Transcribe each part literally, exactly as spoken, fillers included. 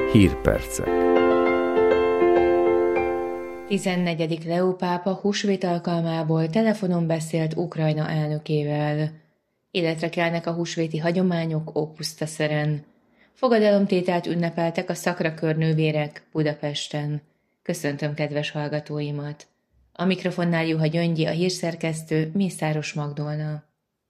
Hírpercek. tizennegyedik Leó pápa húsvét alkalmából telefonon beszélt Ukrajna elnökével. Életre kelnek a húsvéti hagyományok Ópusztaszeren. Fogadalomtételt ünnepeltek a Szakrakör nővérek Budapesten. Köszöntöm kedves hallgatóimat! A mikrofonnál Juha Gyöngyi, a hírszerkesztő, Mészáros Magdolna.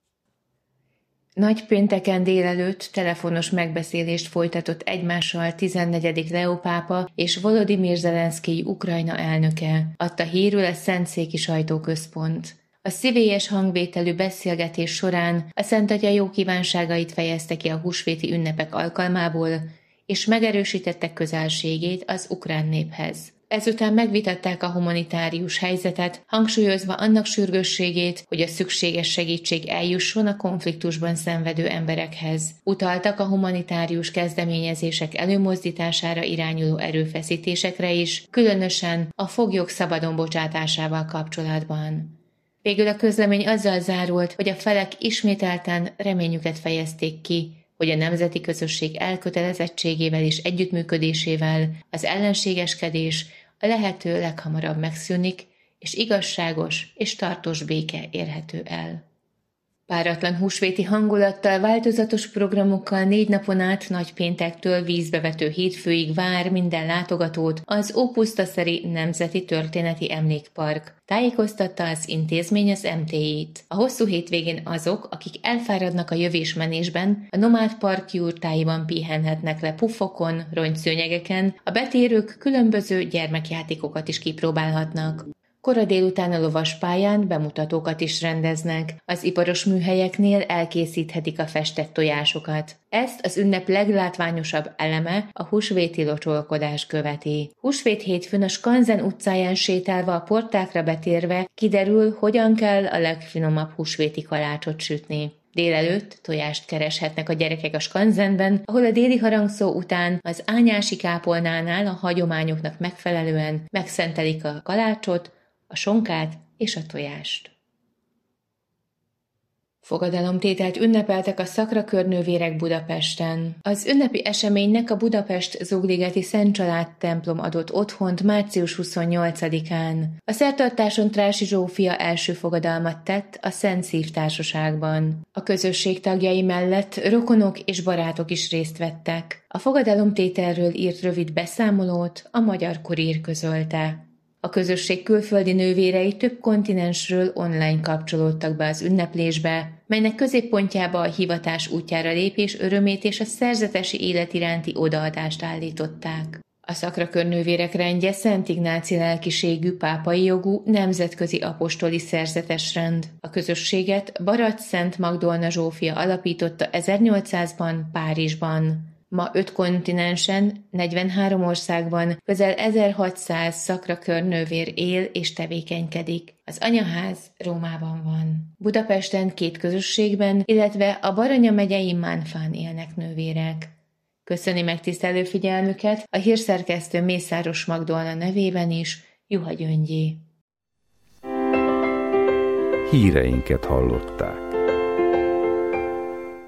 Nagypénteken délelőtt telefonos megbeszélést folytatott egymással tizennegyedik Leó pápa és Volodimir Zelenszkij Ukrajna elnöke, adta hírül a Szentszéki Sajtóközpont. A szívélyes hangvételű beszélgetés során a Szentatya jó kívánságait fejezte ki a húsvéti ünnepek alkalmából, és megerősítette közelségét az ukrán néphez. Ezután megvitatták a humanitárius helyzetet, hangsúlyozva annak sürgősségét, hogy a szükséges segítség eljusson a konfliktusban szenvedő emberekhez. Utaltak a humanitárius kezdeményezések előmozdítására irányuló erőfeszítésekre is, különösen a foglyok szabadon bocsátásával kapcsolatban. Végül a közlemény azzal zárult, hogy a felek ismételten reményüket fejezték ki, hogy a nemzeti közösség elkötelezettségével és együttműködésével az ellenségeskedés a lehető leghamarabb megszűnik, és igazságos és tartós béke érhető el. Páratlan húsvéti hangulattal, változatos programokkal négy napon át nagypéntektől vízbevető hétfőig vár minden látogatót az Ópusztaszeri Nemzeti Történeti Emlékpark. Tájékoztatta az intézmény az em té í-t. A hosszú hétvégén azok, akik elfáradnak a jövésmenésben, a Nomád Park jurtáiban pihenhetnek le puffokon, rongyszőnyegeken, a betérők különböző gyermekjátékokat is kipróbálhatnak. Kora délután a lovaspályán bemutatókat is rendeznek, az iparos műhelyeknél elkészíthetik a festett tojásokat. Ezt az ünnep leglátványosabb eleme, a húsvéti locsolkodás követi. Húsvét hétfőn a Skanzen utcáján sétálva, a portákra betérve kiderül, hogyan kell a legfinomabb húsvéti kalácsot sütni. Délelőtt tojást kereshetnek a gyerekek a Skanzenben, ahol a déli harangszó után az Ányási kápolnánál a hagyományoknak megfelelően megszentelik a kalácsot, a sonkát és a tojást. Fogadalomtételt ünnepeltek a Szakrakör nővérek Budapesten. Az ünnepi eseménynek a Budapest Zugligeti Szent Család templom adott otthont március huszonnyolcadikán. A szertartáson Trási Zsófia első fogadalmat tett a Szent Szív Társaságban. A közösség tagjai mellett rokonok és barátok is részt vettek. A fogadalomtételről írt rövid beszámolót a Magyar Kurír közölte. A közösség külföldi nővérei több kontinensről online kapcsolódtak be az ünneplésbe, melynek középpontjába a hivatás útjára lépés örömét és a szerzetesi élet iránti odaadást állították. A Szakrakör nővérek rendje Szent Ignáci lelkiségű, pápai jogú, nemzetközi apostoli szerzetesrend. A közösséget Barats Szent Magdolna Zsófia alapította ezernyolcszázban Párizsban. Ma öt kontinensen, negyvenhárom országban közel ezerhatszáz Szakrakör nővér él és tevékenykedik. Az anyaház Rómában van. Budapesten két közösségben, illetve a Baranya megyei Mánfán élnek nővérek. Köszöni megtisztelő figyelmüket a hírszerkesztő Mészáros Magdolna nevében is, Juha Gyöngyi. Híreinket hallották.